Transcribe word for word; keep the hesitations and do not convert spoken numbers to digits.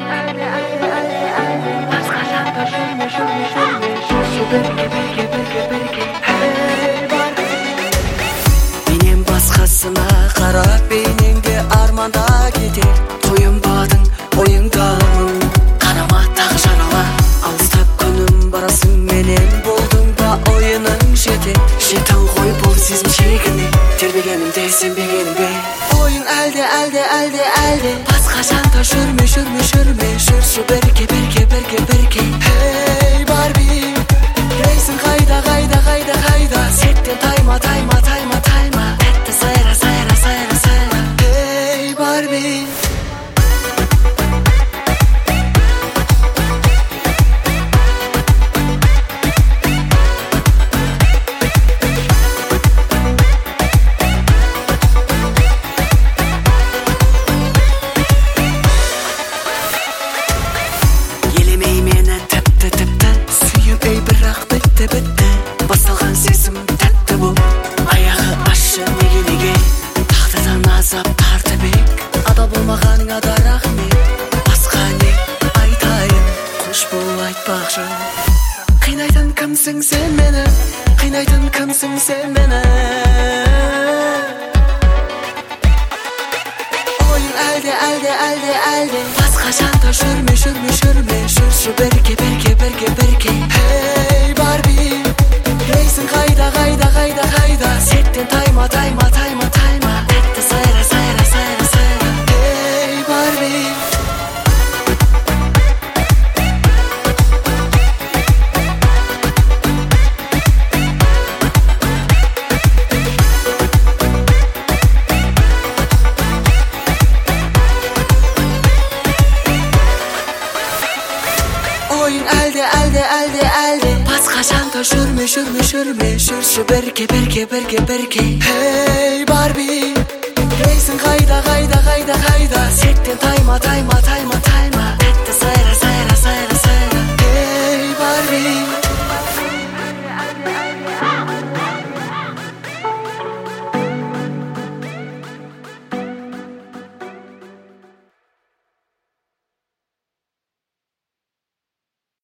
Менен басқасына қарап бейнеңде арманда кетер. Тойынбадың ойыңдамын, қарама тағы жарала. Алыстап күнім барасың, менен болдың ба ойының жете. Жетің ғой бұл сезім шегіне, тербегенімде сенбегенім бе? Ойың әлде, әлде, әлде, әлде басқа жанда жүрме, жүрме, жүрме. Жүрші бірге, бірге, бірге, бірге. Hey Barbie, дейсің қайда, қайда, қайда, қайда? Сеттен тайма, тайма, тайма, тайма. Тәтті сайра, сайра, сайра, сайра. Hey Barbie. Басталған сезім тәтті бұл, аяғы ащы неге неге. Тағдырдан азап тартып ек, адал болмағаныңа да рахмет. Басқа не айтайын, қош бол айтпақшы. Қинайтын кімсің сен мені, қинайтын кімсің сен мені? Ойың әлде, әлде, әлде, әлде басқа жанда жүрме, жүрме, жүрме. Жүрші бірге, бірге, бірге, бірге. Hey Barbie, дейсің қайда, қайда, қайда, қайда? Сеттен тайма, тайма, тайма, тайма. Тәтті сайра, сайра, сайра, сайра. Hey Barbie. Ойың әлде, әлде, әлде, әлде басқа жанда жүрме, жүрме, жүрме. Жүрші бірге, бірге, бірге, бірге. Hey Barbie, дейсің қайда, қайда, қайда, қайда? Сеттен тайма, тайма, тайма, тайма.